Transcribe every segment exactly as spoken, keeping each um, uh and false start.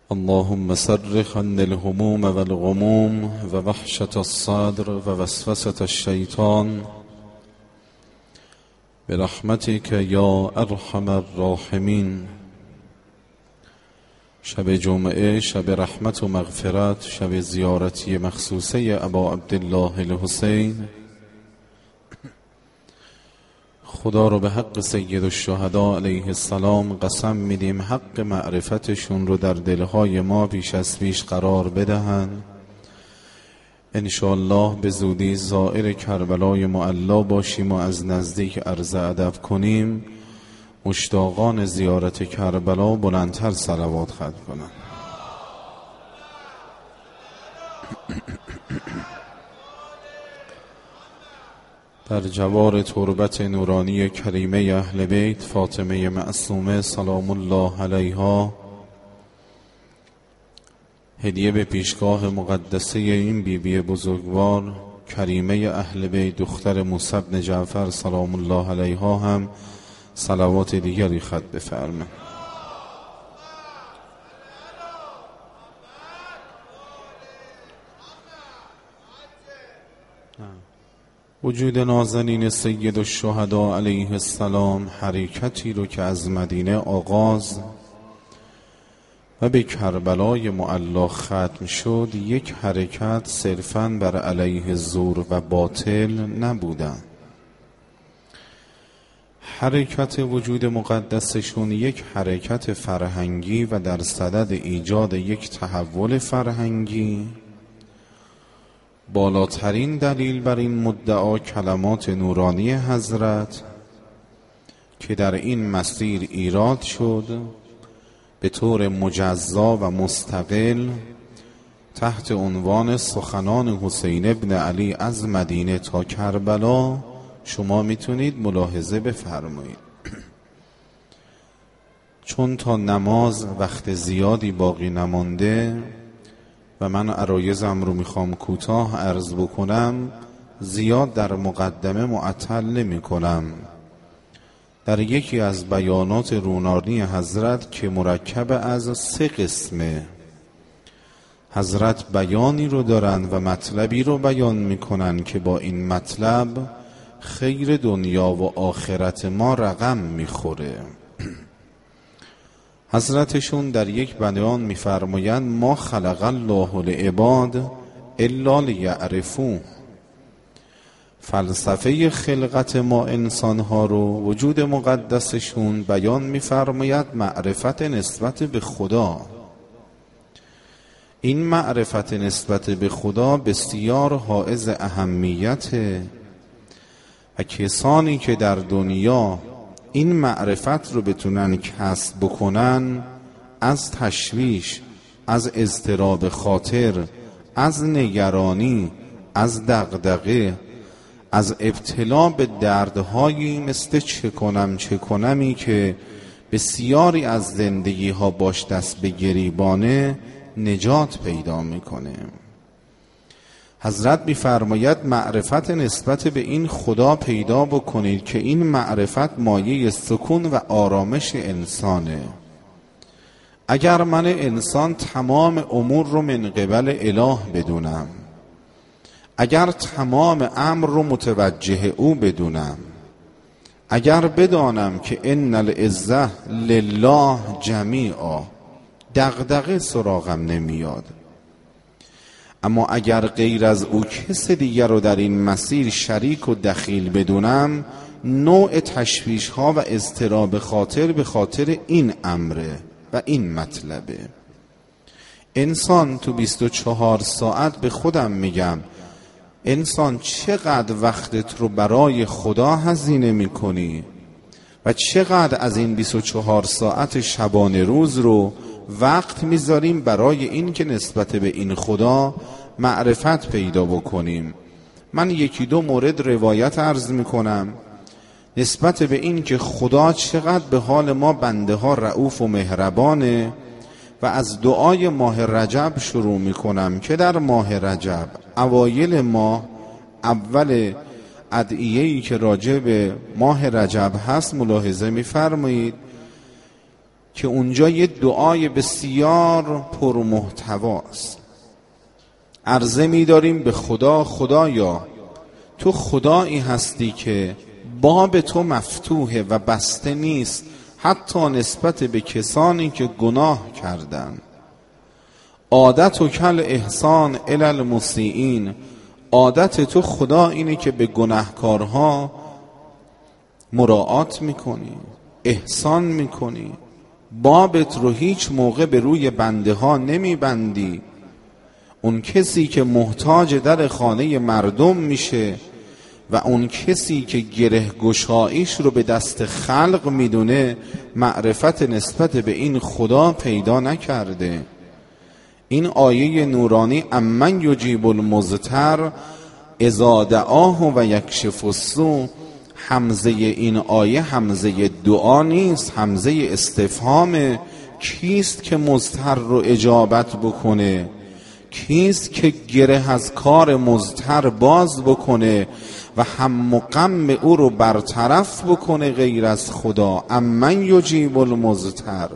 اللهم صرخ عن الهموم والغموم ووحشة الصدر ووسوسة الشيطان برحمتك یا ارحم الراحمین. شب جمعه شب رحمت و مغفرت، شب زیارتی مخصوصه ابا عبدالله الحسین. خدا رو به حق سید الشهدا علیه السلام قسم میدیم حق معرفتشون رو در دلهای ما بیش از پیش قرار بدهن. انشاءالله به زودی زائر کربلای معلا باشیم و از نزدیک عرض ادب کنیم. مشتاقان زیارت کربلا بلندتر صلوات ختم کنن. در جوار تربت نورانی کریمه اهل بیت فاطمه معصومه سلام الله علیها هدیه به پیشگاه مقدسه این بیبی بزرگوار کریمه اهل بیت دختر موسی بن جعفر سلام الله علیها هم صلوات دیگری ختم بفرمایید. وجود نازنین سید الشهدا علیه السلام حرکتی رو که از مدینه آغاز و به کربلای معلا ختم شد، یک حرکت صرفاً بر علیه زور و باطل نبودن. حرکت وجود مقدسشون یک حرکت فرهنگی و در صدد ایجاد یک تحول فرهنگی. بالاترین دلیل بر این مدعا کلمات نورانی حضرت که در این مسیر ایراد شد به طور مجزا و مستقل تحت عنوان سخنان حسین ابن علی از مدینه تا کربلا. شما میتونید ملاحظه بفرمایید. چون تا نماز وقت زیادی باقی نمانده و من عرایزم رو میخوام کوتاه عرض بکنم، زیاد در مقدمه معطل نمی کنم. در یکی از بیانات رونانی حضرت که مرکب از سه قسمه، حضرت بیانی رو دارن و مطلبی رو بیان میکنن که با این مطلب خیر دنیا و آخرت ما رقم میخوره. حضرتشون در یک بیان میفرمایند ما خلق الله العباد الا لیعرفوه. فلسفه خلقت ما انسانها رو وجود مقدسشون بیان میفرماید معرفت نسبت به خدا. این معرفت نسبت به خدا بسیار حائز اهمیته و کسانی که در دنیا این معرفت رو بتونن کسب بکنن، از تشویش، از اضطراب خاطر، از نگرانی، از دغدغه، از ابتلا به دردهایی مثل چه کنم چه کنمی که بسیاری از زندگی ها باش دست به گریبانه نجات پیدا میکنه. حضرت می‌فرماید معرفت نسبت به این خدا پیدا بکنید که این معرفت مایه سکون و آرامش انسانه. اگر من انسان تمام امور رو من قبل اله بدونم، اگر تمام امر رو متوجه او بدونم، اگر بدانم که ان العزة لله جمیعا، دغدغه سراغم نمیاد. اما اگر غیر از او کس دیگر رو در این مسیر شریک و دخیل بدونم، نوع تشویش ها و اضطراب خاطر به خاطر این امره و این مطلبه. انسان تو بیست و چهار ساعت به خودم میگم انسان چقدر وقتت رو برای خدا هزینه میکنی و چقدر از این بیست و چهار ساعت شبانه روز رو وقت میذاریم برای این که نسبت به این خدا معرفت پیدا بکنیم. من یکی دو مورد روایت عرض میکنم نسبت به این که خدا چقدر به حال ما بنده ها رؤوف و مهربانه و از دعای ماه رجب شروع میکنم که در ماه رجب اوایل ماه، اول ادعیه‌ای که راجع به ماه رجب هست ملاحظه میفرمایید که اونجا یه دعای بسیار پرمحتواست. عرضه می داریم به خدا: خدایا تو خدایی هستی که باب تو مفتوحه و بسته نیست، حتی نسبت به کسانی که گناه کردن. عادت و کل احسان الی المسیئین، عادت تو خدا اینه که به گناهکارها مراعات میکنی، احسان میکنی، بابت رو هیچ موقع به روی بنده ها نمیبندی. اون کسی که محتاج در خانه مردم میشه و اون کسی که گره گشاییش رو به دست خلق میدونه، معرفت نسبت به این خدا پیدا نکرده. این آیه نورانی امن یجیب المضطر اذا دعاه و یکشف السوء، همزه این آیه همزه دعا نیست، همزه استفهامه. کیست که مضطر رو اجابت بکنه؟ کیست که گره از کار مضطر باز بکنه و هم و غم او رو برطرف بکنه غیر از خدا؟ امن یجیب المضطر.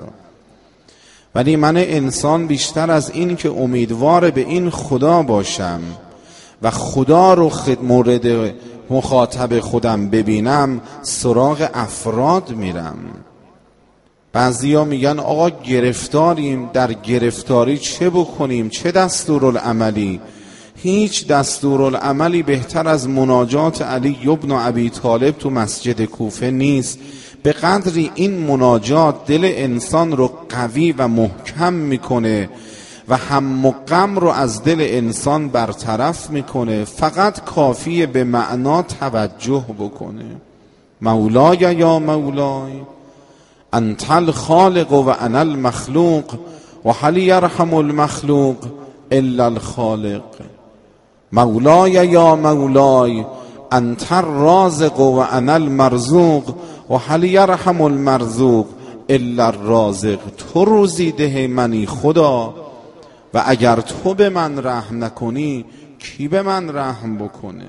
ولی من انسان بیشتر از این که امیدوار به این خدا باشم و خدا رو مورد مخاطب خودم ببینم، سراغ افراد میرم. بعضیا میگن آقا گرفتاریم، در گرفتاری چه بکنیم؟ چه دستورالعملی؟ هیچ دستورالعملی بهتر از مناجات علی ابن ابی طالب تو مسجد کوفه نیست. به قدری این مناجات دل انسان رو قوی و محکم میکنه و هم و غم رو از دل انسان برطرف میکنه. فقط کافیه به معنا توجه بکنه. مولای یا مولای انت الخالق و انا المخلوق و هل یرحم المخلوق الا الخالق. مولای یا مولای انت الرازق و انا المرزوق و هل یرحم المرزوق الا الرازق. تو روزی ده منی خدا و اگر تو به من رحم نکنی کی به من رحم بکنه؟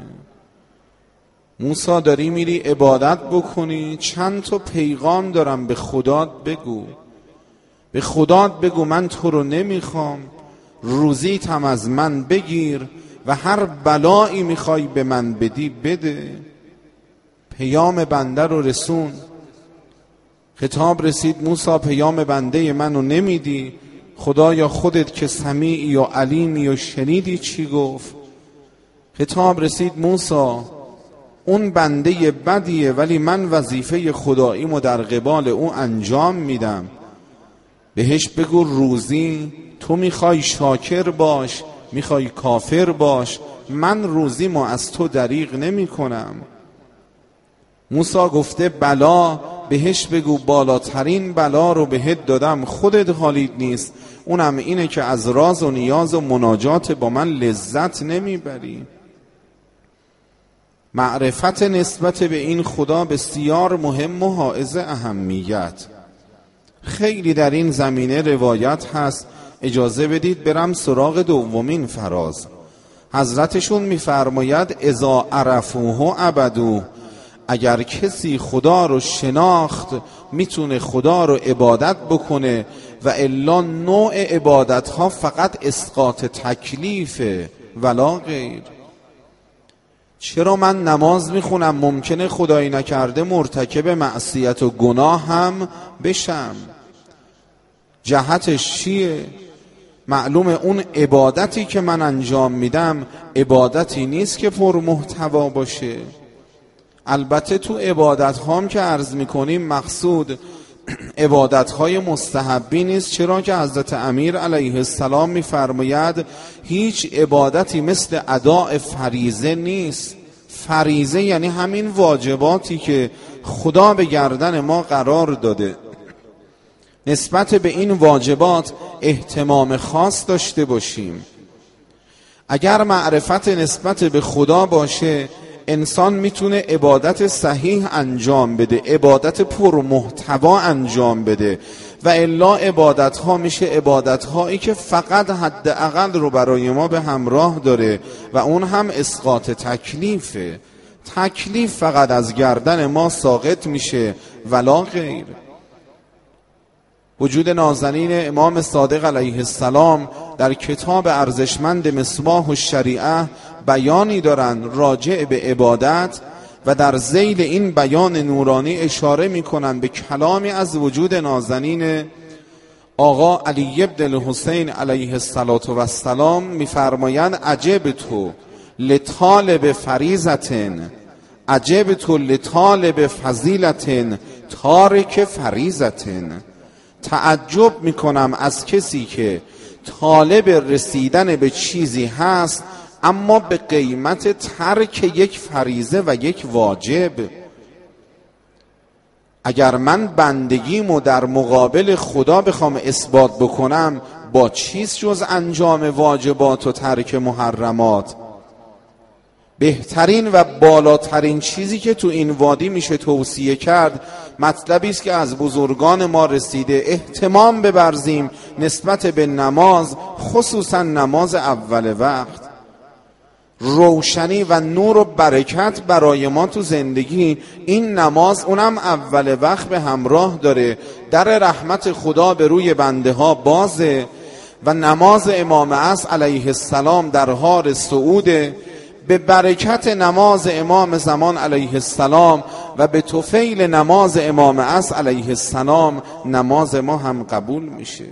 موسی داری میری عبادت بکنی، چند تا پیغام دارم به خدات بگو. به خدات بگو من تو رو نمیخوام، روزیتم از من بگیر و هر بلایی میخوای به من بدی بده. پیام بنده رو رسون. خطاب رسید موسی پیام بنده منو نمیدی، خدایا خودت که سمیعی و علیمی و شنیدی چی گفت. خطاب رسید موسی اون بنده بدیه ولی من وظیفه خداییمو در قبال او انجام میدم. بهش بگو روزی تو میخوای شاکر باش، میخوای کافر باش، من روزیمو از تو دریغ نمی کنم. موسی گفته بلا، بهش بگو بالاترین بلا رو بهت دادم، خودت حالیت نیست، اونم اینه که از راز و نیاز و مناجات با من لذت نمیبری. معرفت نسبت به این خدا بسیار مهم و حائز اهمیت. خیلی در این زمینه روایت هست. اجازه بدید برم سراغ دومین فراز. حضرتشون میفرماید اذا عرفوه عبدوه، اگر کسی خدا رو شناخت میتونه خدا رو عبادت بکنه و الا نوع عبادت ها فقط اسقاط تکلیفه ولا غیر. چرا من نماز میخونم ممکنه خدایی نکرده مرتکب معصیت و گناه هم بشم؟ جهتش چیه؟ معلومه اون عبادتی که من انجام میدم عبادتی نیست که پر محتوا باشه. البته تو عبادت هام که عرض میکنیم مقصود عبادت های مستحبی نیست، چرا که حضرت امیر علیه السلام میفرماید هیچ عبادتی مثل اداء فریضه نیست. فریضه یعنی همین واجباتی که خدا به گردن ما قرار داده. نسبت به این واجبات اهتمام خاص داشته باشیم. اگر معرفت نسبت به خدا باشه انسان میتونه عبادت صحیح انجام بده، عبادت پر محتوا انجام بده و الا عبادت ها میشه عبادت هایی که فقط حداقل رو برای ما به همراه داره و اون هم اسقاط تکلیفه. تکلیف فقط از گردن ما ساقط میشه ولا غیر. وجود نازنین امام صادق علیه السلام در کتاب ارزشمند مصباح الشریعه بیانی دارند راجع به عبادت و در ذیل این بیان نورانی اشاره میکنند به کلامی از وجود نازنین آقا علی بن الحسین علیه السلام. میفرمایند عجب تو لطالب فریضتن، عجب تو لطالب فضیلتن تارک فریضتن. تعجب میکنم از کسی که طالب رسیدن به چیزی هست اما به قیمت ترک یک فریضه و یک واجب. اگر من بندگیمو در مقابل خدا بخوام اثبات بکنم با چیز جز انجام واجبات و ترک محرمات؟ بهترین و بالاترین چیزی که تو این وادی میشه توصیه کرد مطلبی است که از بزرگان ما رسیده، اهتمام ببرزیم نسبت به نماز، خصوصا نماز اول وقت. روشنی و نور و برکت برای ما تو زندگی این نماز، اونم اول وقت به همراه داره. در رحمت خدا به روی بنده ها بازه و نماز امام عصر علیه السلام در حال صعوده. به برکت نماز امام زمان علیه السلام و به طفیل نماز امام عصر علیه السلام نماز ما هم قبول میشه.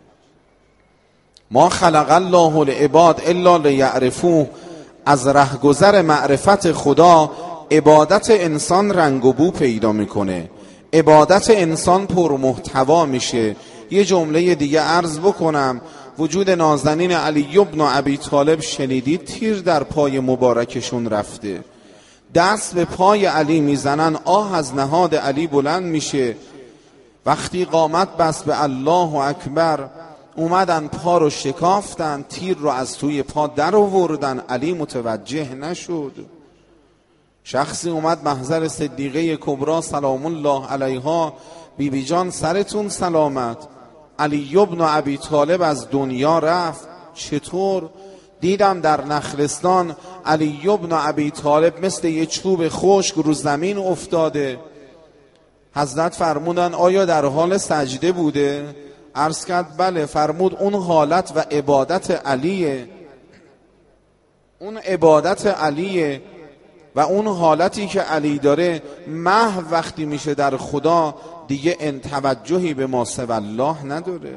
ما خلق الله العباد الا لیعرفوه. از رهگذر معرفت خدا عبادت انسان رنگ و بو پیدا میکنه، عبادت انسان پرمحتوا میشه. یه جمله دیگه عرض بکنم، وجود نازنین علی بن ابی طالب شنیدید تیر در پای مبارکشون رفته، دست به پای علی میزنن، آه از نهاد علی بلند میشه. وقتی قامت بس به الله اکبر اومدن پا رو شکافتن، تیر رو از توی پا در آوردن، علی متوجه نشد. شخصی اومد محضر صدیقه کبرا سلام الله علیها، بی بی جان سرتون سلامت، علی بن ابی طالب از دنیا رفت. چطور؟ دیدم در نخلستان علی بن ابی طالب مثل یه چوب خشک رو زمین افتاده. حضرت فرمودن آیا در حال سجده بوده؟ عرض کرد بله. فرمود اون حالت و عبادت علیه، اون عبادت علیه و اون حالتی که علی داره محو وقتی میشه در خدا دیگه ان توجهی به ما سوی الله نداره.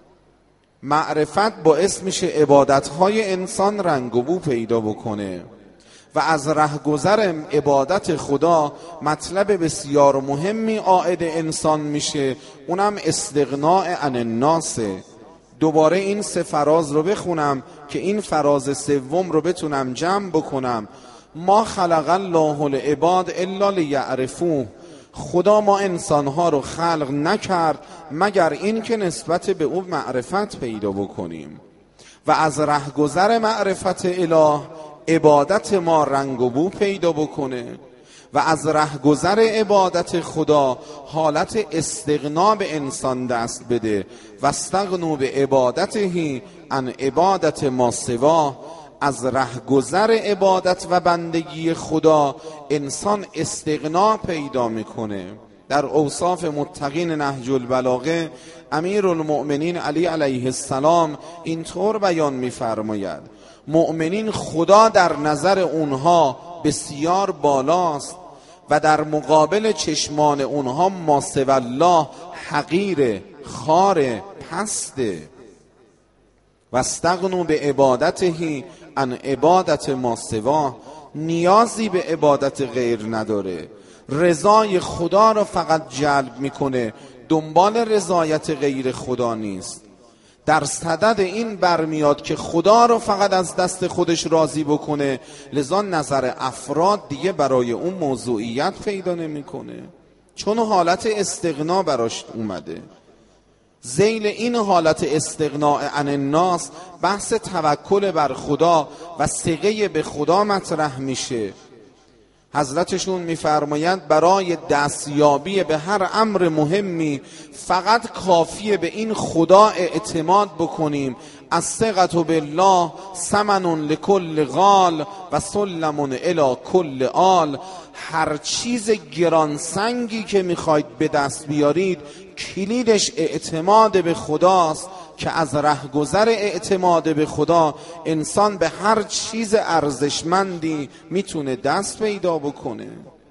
معرفت باعث میشه عبادتهای انسان رنگ و بو پیدا بکنه و از رهگذر عبادت خدا مطلب بسیار مهمی عائد انسان میشه، اونم استغناء عن الناس. دوباره این سه فراز رو بخونم که این فراز سوم رو بتونم جمع بکنم. ما خلق الله العباد الا لیعرفوه. خدا ما انسانها رو خلق نکرد مگر این که نسبت به او معرفت پیدا بکنیم و از رهگذر معرفت اله عبادت ما رنگ و بو پیدا بکنه و از رهگذر عبادت خدا حالت استغنا به انسان دست بده. و استغنوا به عبادته عن عبادت ما سوا. از رهگذر عبادت و بندگی خدا انسان استغنا پیدا میکنه. در اوصاف متقین نهج البلاغه امیرالمؤمنین علی علیه السلام اینطور بیان میفرماید مؤمنین خدا در نظر اونها بسیار بالاست و در مقابل چشمان اونها ما سوی الله حقیر، خار، پسته. و استغنوا به عبادته عن عبادت ما سوا. نیازی به عبادت غیر نداره، رضای خدا رو فقط جلب میکنه، دنبال رضایت غیر خدا نیست. در صدد این برمیاد که خدا رو فقط از دست خودش راضی بکنه، لذا نظر افراد دیگه برای اون موضوعیت پیدا نمیکنه، چون حالت استغنا براش اومده. ذیل این حالت استغناء عن الناس بحث توکل بر خدا و ثقه به خدا مطرح میشه. حضرتشون میفرمایند برای دستیابی به هر امر مهمی فقط کافیه به این خدا اعتماد بکنیم. الثقة بالله ثمن لكل غال و سلم الی کل آل. هر چیز گرانسنگی که میخواید به دست بیارید کلیدش اعتماد به خداست که از رهگذر اعتماد به خدا انسان به هر چیز ارزشمندی میتونه دست پیدا بکنه.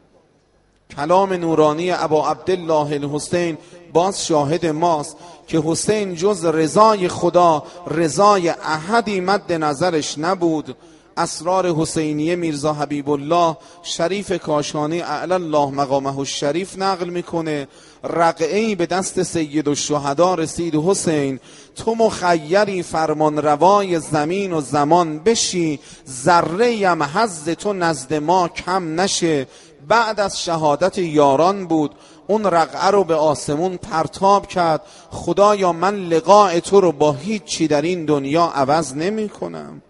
کلام نورانی ابا عبدالله الحسین باز شاهد ماست که حسین جز رضای خدا رضای احدی مد نظرش نبود. اسرار حسینیه میرزا حبیب الله شریف کاشانی اعلی الله مقامه الشریف نقل میکنه رقعه‌ای به دست سید الشهدا رسید: حسین تو مخیری فرمان روای زمین و زمان بشی، ذره ام حظ تو نزد ما کم نشه. بعد از شهادت یاران بود، اون رقعه رو به آسمون پرتاب کرد: خدایا من لقاء تو رو با هیچ چی در این دنیا عوض نمی کنم.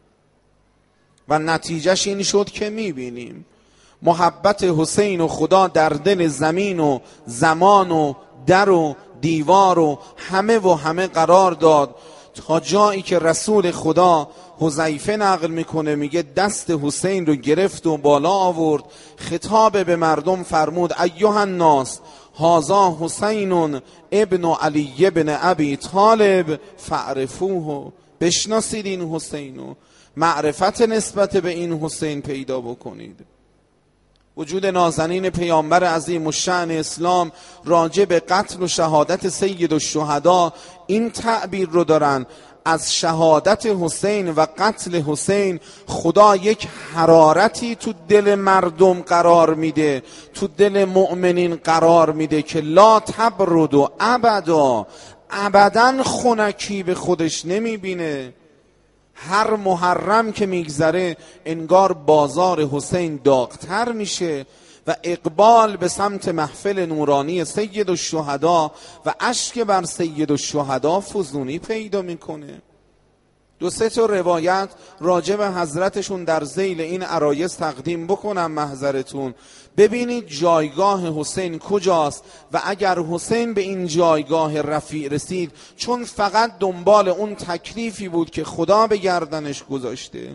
و نتیجهش این شد که میبینیم محبت حسین و خدا در دل زمین و زمان و در و دیوار و همه و همه قرار داد، تا جایی که رسول خدا حذیفه نقل میکنه میگه دست حسین رو گرفت و بالا آورد، خطاب به مردم فرمود: ایها الناس هذا حسین ابن علی ابن ابی طالب فاعرفوه. بشناسید این حسینو، معرفت نسبت به این حسین پیدا بکنید. وجود نازنین پیامبر عظیم الشأن اسلام راجع به قتل و شهادت سید الشهدا این تعبیر رو دارن: از شهادت حسین و قتل حسین خدا یک حرارتی تو دل مردم قرار میده، تو دل مؤمنین قرار میده که لا تبرد و ابدا، ابدا خنکی به خودش نمیبینه. هر محرم که میگذره انگار بازار حسین داغتر میشه و اقبال به سمت محفل نورانی سید الشهدا و اشک بر سید الشهدا فزونی پیدا میکنه. دو سه تا روایت راجع به حضرتشون در ذیل این عرایض تقدیم بکنم محضرتون، ببینید جایگاه حسین کجاست و اگر حسین به این جایگاه رفیع رسید چون فقط دنبال اون تکلیفی بود که خدا به گردنش گذاشته.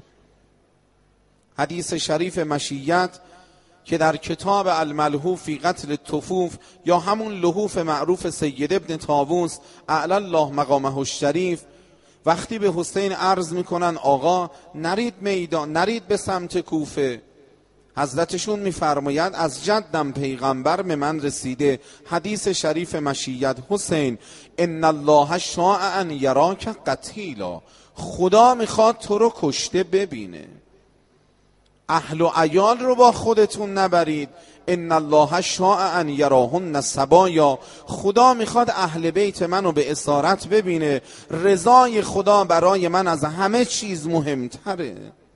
حدیث شریف مشیت که در کتاب الملحوف فی قتل الطفوف یا همون لحوف معروف سید ابن طاووس اعلی الله مقامه الشریف، وقتی به حسین عرض میکنن آقا نرید میدان، نرید به سمت کوفه، حضرتشون میفرماید از جدم پیغمبر به من رسیده حدیث شریف مشیت: حسین ان الله شاء ان یراک قتیلا، خدا میخواد تو رو کشته ببینه. اهل و عیال رو با خودتون نبرید. ان الله شاء ان یراهن سبایا، خدا میخواد اهل بیت منو به اسارت ببینه. رضای خدا برای من از همه چیز مهمتره.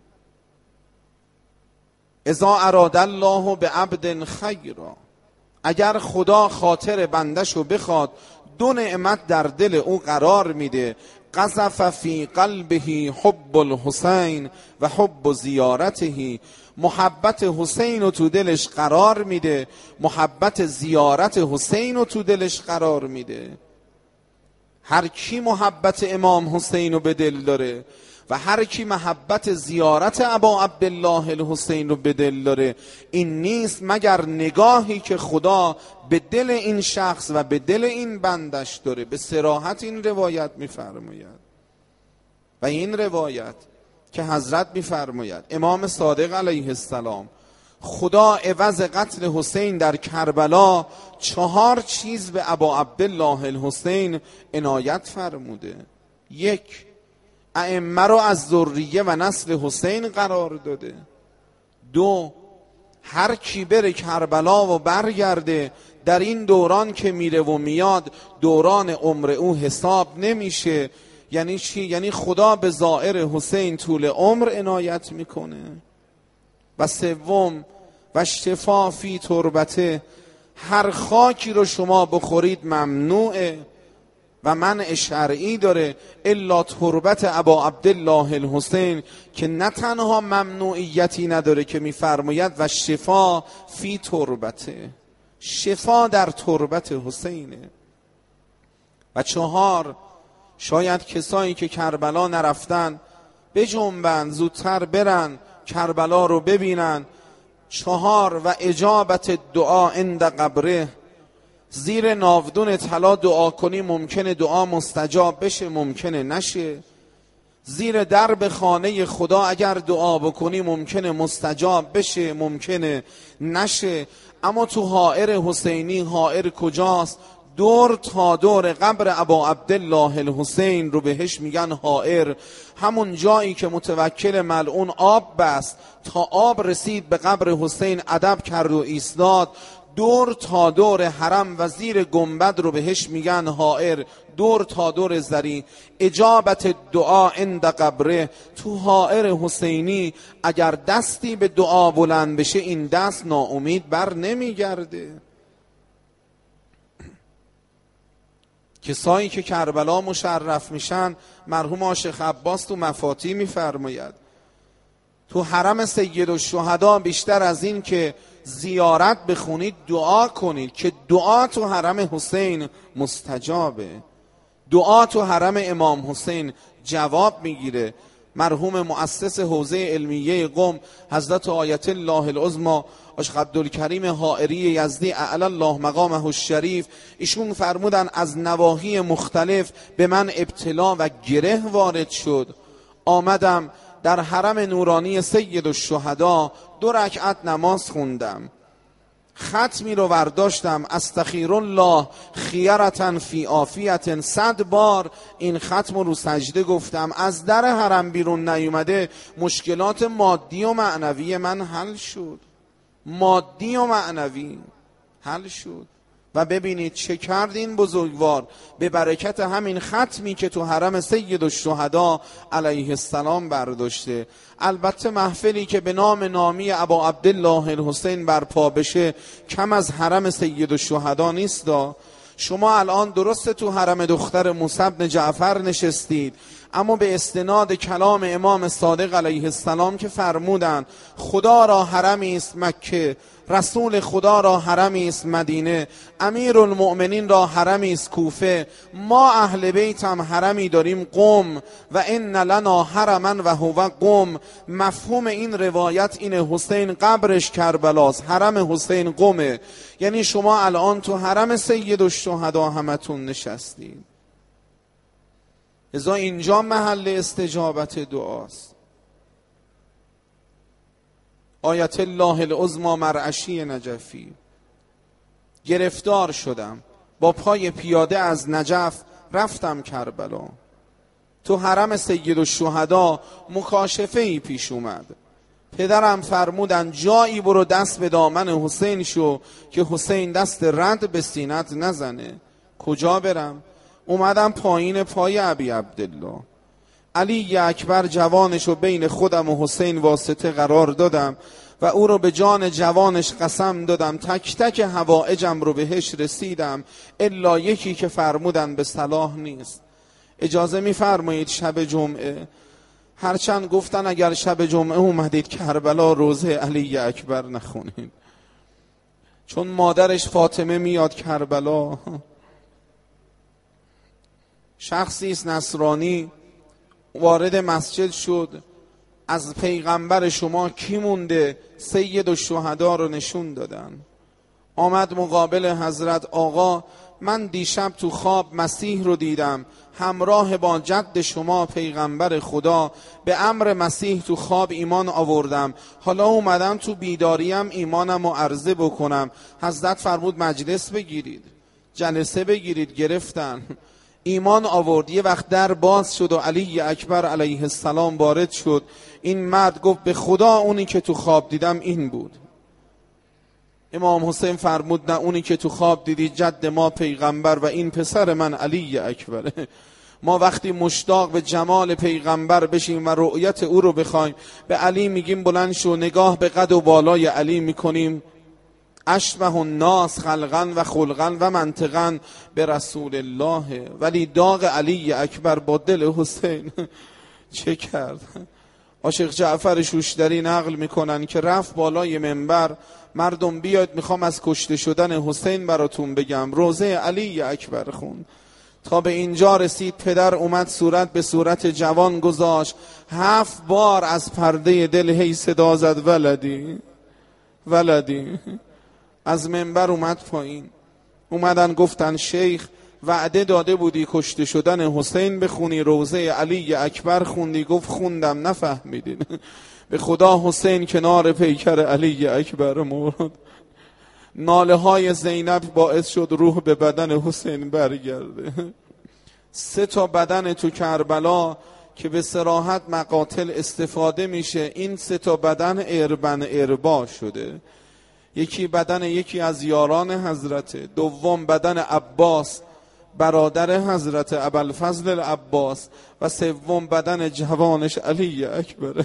اذا اراد الله بعبد خیرا، اگر خدا خاطر بندشو بخواد دو نعمت در دل او قرار میده: قذف فی قلبه حب الحسین و حب زیارته، محبت حسین رو تو دلش قرار میده، محبت زیارت حسین رو تو دلش قرار میده. هر کی محبت امام حسین رو به دل داره و هر کی محبت زیارت ابا عبدالله الحسین رو به دل داره، این نیست مگر نگاهی که خدا به دل این شخص و به دل این بندش داره. به صراحت این روایت میفرماید. و این روایت که حضرت میفرماید امام صادق علیه السلام خدا عوض قتل حسین در کربلا چهار چیز به ابا عبدالله الحسین عنایت فرموده. یک، ائمه رو از ذریه و نسل حسین قرار داده. دو، هر کی بره کربلا و برگرده در این دوران که میره و میاد دوران عمر او حساب نمیشه. یعنی چی؟ یعنی خدا به زائر حسین طول عمر عنایت میکنه. و سوم، و شفا فی تربته، هر خاکی رو شما بخورید ممنوعه و منع شرعی داره الا تربت ابا عبدالله الحسین که نه تنها ممنوعیتی نداره که میفرماید و شفا فی تربته، شفا در تربت حسینه. و چهار، شاید کسایی که کربلا نرفتن بجنبن، زودتر برن کربلا رو ببینن. چهار، و اجابت دعا عند قبره، زیر ناودون طلا دعا کنی ممکنه دعا مستجاب بشه، ممکنه نشه. زیر درب خانه خدا اگر دعا بکنی ممکنه مستجاب بشه، ممکنه نشه. اما تو حائر حسینی، حائر کجاست؟ دور تا دور قبر ابا عبدالله الحسین رو بهش میگن حائر، همون جایی که متوکل ملعون آب بست تا آب رسید به قبر حسین ادب کرد و ایستاد. دور تا دور حرم و زیر گنبد رو بهش میگن حائر، دور تا دور زری. اجابت دعا عند قبره. تو حائر حسینی اگر دستی به دعا بلند بشه این دست ناامید بر نمیگرده. کسایی که کربلا مشرف میشن، مرحوم عاشق عباس تو مفاتی میفرماید تو حرم سید الشهدا بیشتر از این که زیارت بخونید دعا کنید که دعا تو حرم حسین مستجابه، دعا تو حرم امام حسین جواب میگیره. مرحوم مؤسس حوزه علمیه قم حضرت آیت الله العظمی عاشق عبدالکریم حائری یزدی اعلی الله مقامه الشریف، ایشون فرمودن از نواحی مختلف به من ابتلا و گره وارد شد. آمدم در حرم نورانی سید الشهدا دو رکعت نماز خوندم، ختمی رو برداشتم استغفر الله خیرتن فی عافیتن، صد بار این ختم رو سجده گفتم. از در حرم بیرون نیومده مشکلات مادی و معنوی من حل شد، مادی و معنوی حل شد. و ببینید چه کرد این بزرگوار به برکت همین ختمی که تو حرم سید الشهدا علیه السلام برداشته. البته محفلی که به نام نامی ابا عبدالله الحسین برپا بشه کم از حرم سید الشهدا نیست. شما الان درست تو حرم دختر موسی بن جعفر نشستید، اما به استناد کلام امام صادق علیه السلام که فرمودند خدا را حرمی است مکه، رسول خدا را حرمی است مدینه، امیرالمؤمنین را حرمی است کوفه، ما اهل بیت هم حرمی داریم قم و ان لنا حرما و هو قم. مفهوم این روایت اینه حسین قبرش کربلاست، حرم حسین قمه. یعنی شما الان تو حرم سید الشهدا همتون نشستید، ازا اینجا محل استجابت دعاست. آیت الله العظمی مرعشی نجفی، گرفتار شدم با پای پیاده از نجف رفتم کربلا. تو حرم سید الشهدا مکاشفه ای پیش اومد. پدرم فرمودن جایی برو دست به دامن حسین شو که حسین دست رد به سینت نزنه. کجا برم؟ اومدم پایین پای ابی عبدالله. علی اکبر جوانشو بین خودم و حسین واسطه قرار دادم و او رو به جان جوانش قسم دادم تک تک حوائجم رو بهش رسیدم الا یکی که فرمودن به صلاح نیست. اجازه میفرمایید شب جمعه، هرچند گفتن اگر شب جمعه اومدید کربلا روزه علی اکبر نخونید، چون مادرش فاطمه میاد کربلا. شخصی است نصرانی وارد مسجد شد، از پیغمبر شما کی مونده؟ سید الشهدا رو نشون دادن. آمد مقابل حضرت، آقا من دیشب تو خواب مسیح رو دیدم همراه با جد شما پیغمبر خدا، به امر مسیح تو خواب ایمان آوردم، حالا اومدم تو بیداریم ایمانم رو عرضه بکنم. حضرت فرمود مجلس بگیرید، جلسه بگیرید. گرفتن، ایمان آورد. یه وقت در باز شد و علی اکبر علیه السلام وارد شد. این مرد گفت به خدا اونی که تو خواب دیدم این بود. امام حسین فرمود نه، اونی که تو خواب دیدی جد ما پیغمبر و این پسر من علی اکبره. ما وقتی مشتاق به جمال پیغمبر بشیم و رؤیت او رو بخوایم، به علی میگیم بلند شو، نگاه به قد و بالای علی میکنیم اشبه الناس خلقا و خلقا و منطقا به رسول الله. ولی داغ علی اکبر با دل حسین چه کرد؟ عاشق جعفر شوشتری نقل میکنن که رفت بالای منبر، مردم بیاید میخوام از کشته شدن حسین براتون بگم، روزه علی اکبر خون. تا به اینجا رسید پدر اومد صورت به صورت جوان گذاشت، هفت بار از پرده دل هی صدا زد ولدی ولدی. از منبر اومد پایین. اومدن گفتن شیخ وعده داده بودی کشته شدن حسین بخونی، روضه علی اکبر خوندی. گفت خوندم نفهمیدین. به خدا حسین کنار پیکر علی اکبر مرد. ناله های زینب باعث شد روح به بدن حسین برگرده. سه تا بدن تو کربلا که به صراحت مقاتل استفاده میشه، این سه تا بدن اربن اربا شده. یکی بدن یکی از یاران حضرت، دوم بدن عباس برادر حضرت ابوالفضل العباس، و سوم بدن جوانش علی اکبر.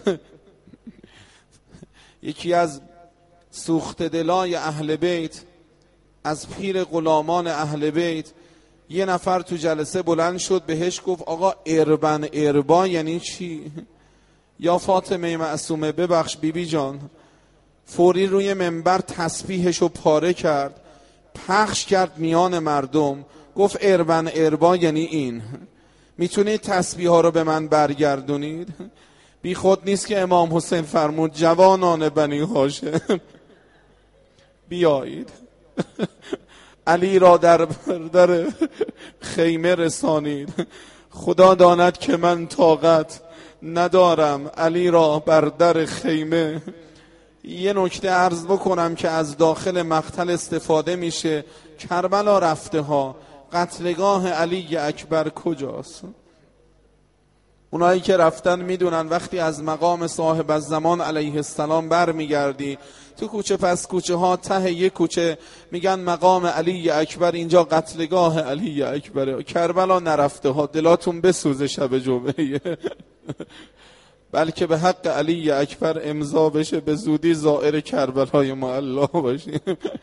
یکی از سوخت دلای اهل بیت، از پیر غلامان اهل بیت، یه نفر تو جلسه بلند شد بهش گفت آقا اربن اربا یعنی چی؟ یا فاطمه معصومه ببخش بیبی بی جان، فوری روی منبر تسبیحشو پاره کرد، پخش کرد میان مردم، گفت اربن اربا یعنی این. میتونید تسبیح ها رو به من برگردونید؟ بی خود نیست که امام حسین فرمود جوانان بنی هاشم بیایید علی را در در خیمه رسانید. خدا داند که من طاقت ندارم علی را بر در خیمه. یه نکته عرض بکنم که از داخل مقتل استفاده میشه. کربلا رفته ها، قتلگاه علی اکبر کجاست؟ اونایی که رفتن میدونن وقتی از مقام صاحب الزمان علیه السلام بر میگردی تو کوچه پس کوچه ها ته یک کوچه میگن مقام علی اکبر، اینجا قتلگاه علی اکبره. کربلا نرفته ها، دلاتون بسوزه شب جمعه. بلکه به حق علی اکبر امضا بشه، به زودی زائر کربلای معلا باشیم.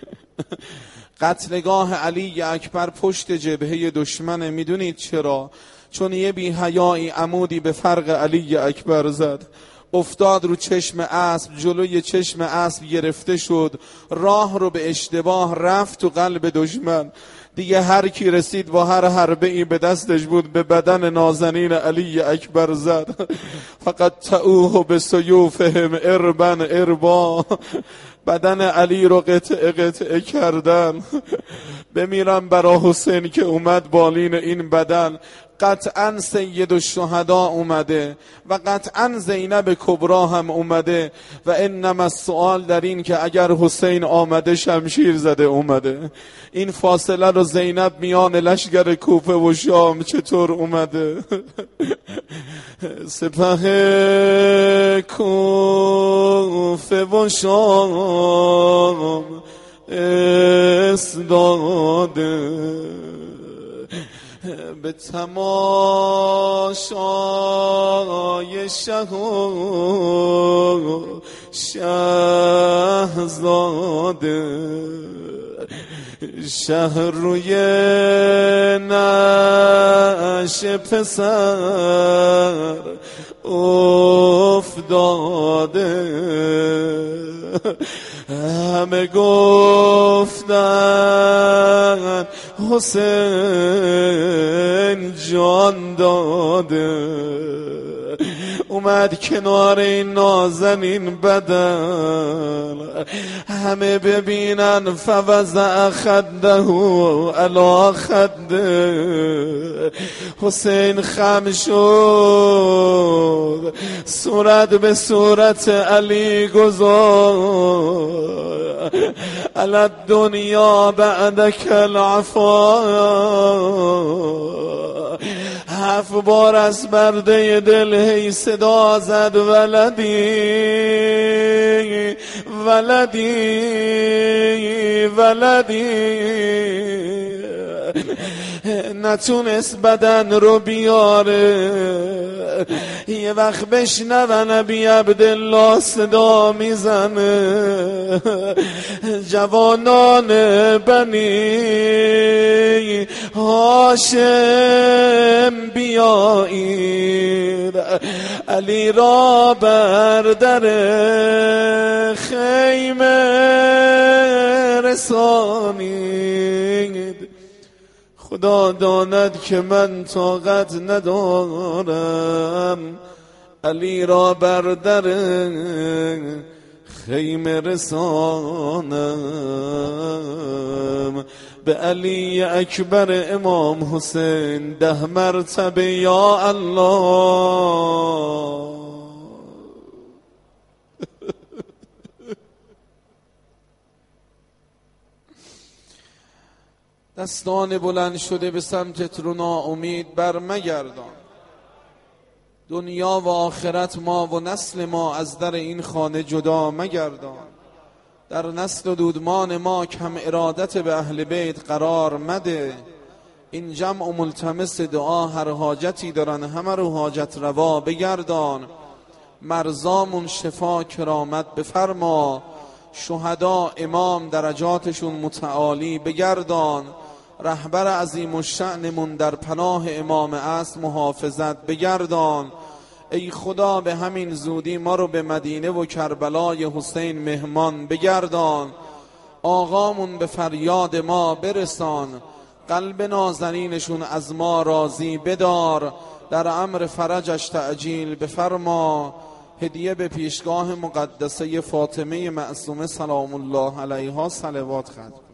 قتلگاه علی اکبر پشت جبهه دشمنه. میدونید چرا؟ چون یه بی حیایی عمودی به فرق علی اکبر زد، افتاد رو چشم اسب، جلوی چشم اسب گرفته شد، راه رو به اشتباه رفت تو قلب دشمن. دیگه هر کی رسید با هر حربه ای به دستش بود به بدن نازنین علی اکبر زد. فقط تعوه به سیوفهم اربن اربا، بدن علی رو قطعه قطعه کردن. بمیرم برا حسین که اومد بالین این بدن. قطعا سید الشهدا اومده و قطعا زینب کبرا هم اومده و انما السؤال در این که اگر حسین آمده شمشیر زده اومده. این فاصله رو زینب میان لشگر کوفه و شام چطور اومده؟ سپه کوفه و شام استاده به تماشای شه و شهزاده. شهر روی نعش پسر افتاده. همه گفتن حسین جان داده. اومد کنار این نازنین بدن، همه ببینن فوضع خده علی خده. حسین خم شد، صورت به صورت علی گذار. علی دنیا بعدک العفا. هفت بار از برده دل هی صدا زد ولدی ولدی ولدی. نتونست بدن رو بیاره. یه وقت بشنون نبی عبدالله صدا میزنه جوانان بنی هاشم بیایید، علی را بر در خیمه رسانید. خدا داند که من طاقت ندارم علی را بر در خیمه رسانم. به علی اکبر امام حسین ده مرتبه یا الله. دستان بلند شده به سمتت رو ناامید بر مگردان. دنیا و آخرت ما و نسل ما از در این خانه جدا مگردان. در نسل و دودمان ما کم ارادت به اهل بیت قرار مده. این جمع و ملتمس دعا هر حاجتی دارن همه رو حاجت روا بگردان. مرزامون شفا کرامت بفرما. شهدا امام درجاتشون متعالی بگردان. رهبر عظیم الشأنمون در پناه امام است محافظت بگردان. ای خدا به همین زودی ما رو به مدینه و کربلای حسین مهمان بگردان. آقامون به فریاد ما برسان. قلب نازنینشون از ما راضی بدار. در امر فرجش تعجیل بفرما. هدیه به پیشگاه مقدسه فاطمه معصومه سلام الله علیها صلوات ختم.